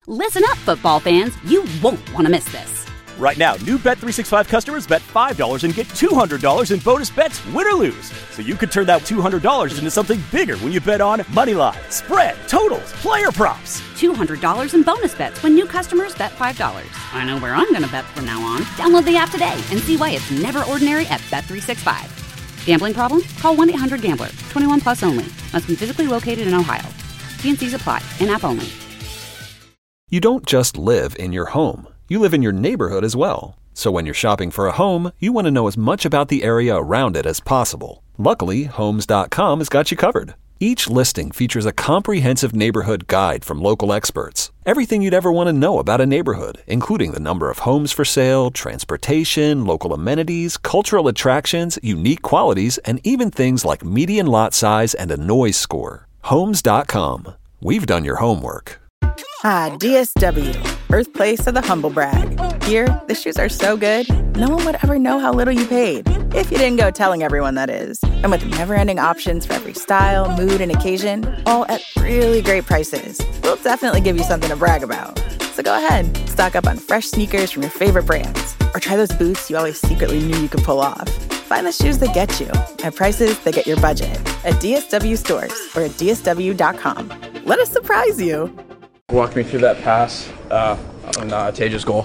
Listen up, football fans. You won't want to miss this. Right now, new Bet365 customers bet $5 and get $200 in bonus bets, win or lose. So you could turn that $200 into something bigger when you bet on moneyline, spread, totals, player props. $200 in bonus bets when new customers bet $5. I know where I'm going to bet from now on. Download the app today and see why it's never ordinary at Bet365. Gambling problem? Call 1-800-GAMBLER. 21 plus only. Must be physically located in Ohio. T&Cs apply. In-app only. You don't just live in your home. You live in your neighborhood as well. So when you're shopping for a home, you want to know as much about the area around it as possible. Luckily, Homes.com has got you covered. Each listing features a comprehensive neighborhood guide from local experts. Everything you'd ever want to know about a neighborhood, including the number of homes for sale, transportation, local amenities, cultural attractions, unique qualities, and even things like median lot size and a noise score. Homes.com. We've done your homework. Ah, DSW, birthplace of the humble brag. Here, the shoes are so good, no one would ever know how little you paid. If you didn't go telling everyone, that is. And with never-ending options for every style, mood, and occasion, all at really great prices, we'll definitely give you something to brag about. So go ahead, stock up on fresh sneakers from your favorite brands, or try those boots you always secretly knew you could pull off. Find the shoes that get you at prices that get your budget at DSW stores or at DSW.com. Let us surprise you. Walk me through that pass on Tage's goal.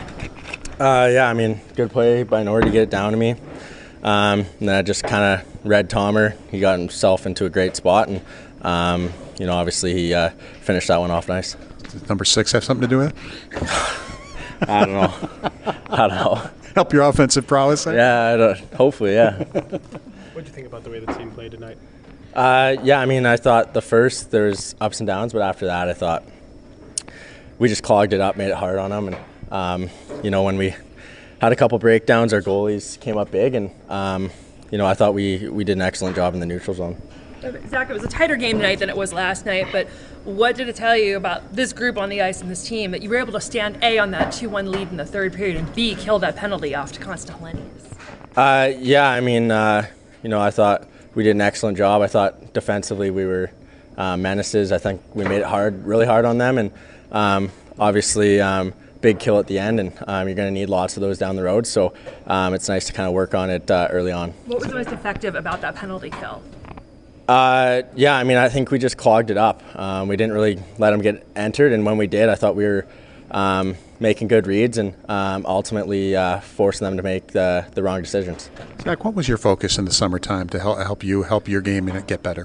Good play by Nord to get it down to me. And then I just kind of read Tomer. He got himself into a great spot, and obviously he finished that one off nice. Does number 6 have something to do with it? I don't know. Help your offensive prowess? Yeah, hopefully, yeah. What did you think about the way the team played tonight? I thought the first there was ups and downs, but after that I thought we just clogged it up, made it hard on them, and when we had a couple breakdowns, our goalies came up big, and I thought we did an excellent job in the neutral zone. Zach, it was a tighter game tonight than it was last night, but what did it tell you about this group on the ice and this team that you were able to stand A, on that 2-1 lead in the third period, and B, kill that penalty off to Constantinides? I thought we did an excellent job. I thought defensively we were menaces. I think we made it really hard on them, and obviously big kill at the end, and you're going to need lots of those down the road, so it's nice to kind of work on it early on. What was the most effective about that penalty kill? I think we just clogged it up. We didn't really let them get entered, and when we did, I thought we were making good reads and ultimately forcing them to make the wrong decisions. Zach, what was your focus in the summertime to help your game and get better?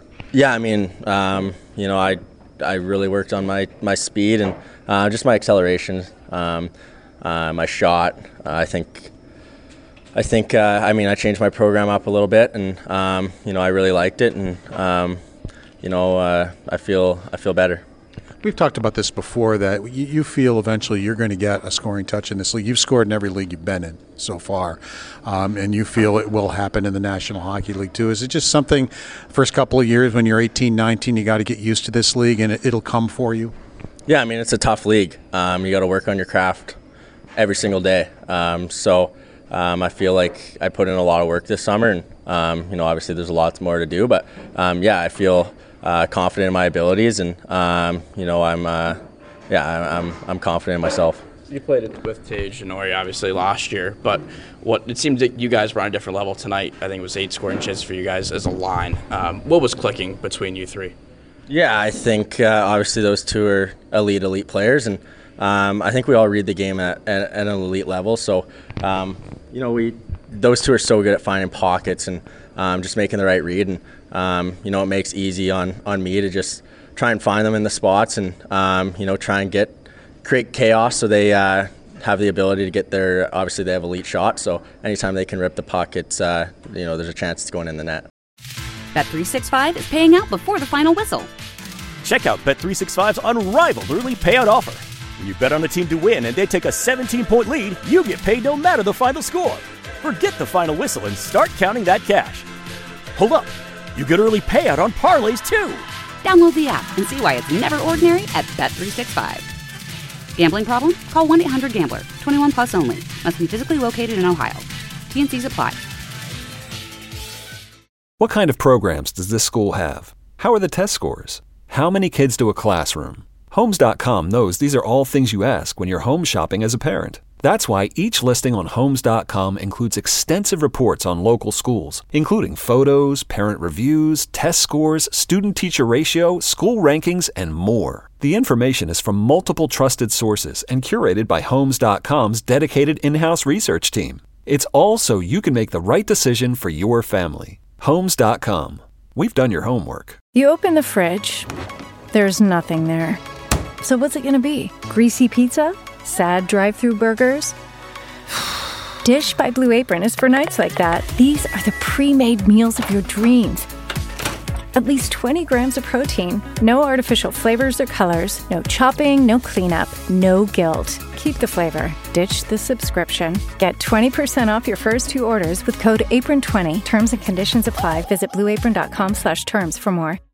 I really worked on my speed and just my acceleration, my shot. I changed my program up a little bit, and I really liked it, and I feel better. We've talked about this before, that you feel eventually you're going to get a scoring touch in this league. You've scored in every league you've been in so far, and you feel it will happen in the National Hockey League too. Is it just something, first couple of years when you're 18, 19, you got to get used to this league and it'll come for you? Yeah, it's a tough league. You got to work on your craft every single day. I feel like I put in a lot of work this summer, and obviously there's a lot more to do, but I feel confident in my abilities, and I'm confident in myself. You played it with Tage and Ori obviously last year, but it seems that you guys were on a different level tonight. I think it was 8 scoring chances for you guys as a line. What was clicking between you three? Yeah, I think obviously those two are elite players, and I think we all read the game at an elite level. So those two are so good at finding pockets and just making the right read, and it makes it easy on me to just try and find them in the spots, and try and create chaos so they have the ability to get their, obviously they have elite shots, so anytime they can rip the puck, it's there's a chance it's going in the net. Bet365 is paying out before the final whistle. Check out Bet365's unrivaled early payout offer. When you bet on a team to win and they take a 17-point lead, you get paid no matter the final score. Forget the final whistle and start counting that cash. Hold up. You get early payout on parlays too. Download the app and see why it's never ordinary at Bet365. Gambling problem? Call 1-800-GAMBLER. 21 plus only. Must be physically located in Ohio. T&Cs apply. What kind of programs does this school have? How are the test scores? How many kids to a classroom? Homes.com knows these are all things you ask when you're home shopping as a parent. That's why each listing on Homes.com includes extensive reports on local schools, including photos, parent reviews, test scores, student-teacher ratio, school rankings, and more. The information is from multiple trusted sources and curated by Homes.com's dedicated in-house research team. It's all so you can make the right decision for your family. Homes.com. We've done your homework. You open the fridge. There's nothing there. So what's it going to be? Greasy pizza? Sad drive-thru burgers? Dish by Blue Apron is for nights like that. These are the pre-made meals of your dreams. At least 20 grams of protein, no artificial flavors or colors, no chopping, no cleanup, no guilt. Keep the flavor. Ditch the subscription. Get 20% off your first 2 orders with code APRON20. Terms and conditions apply. Visit blueapron.com/terms for more.